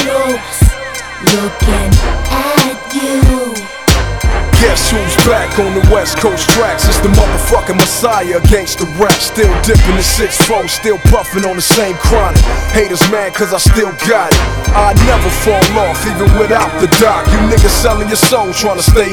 idols looking at you. Guess who's back on the West Coast tracks? It's the motherfucking Messiah against the rap. Still dipping the 6-4, still puffing on the same chronic. Haters mad cause I still got it. I never fall off even without the doc. You niggas selling your soul trying to stay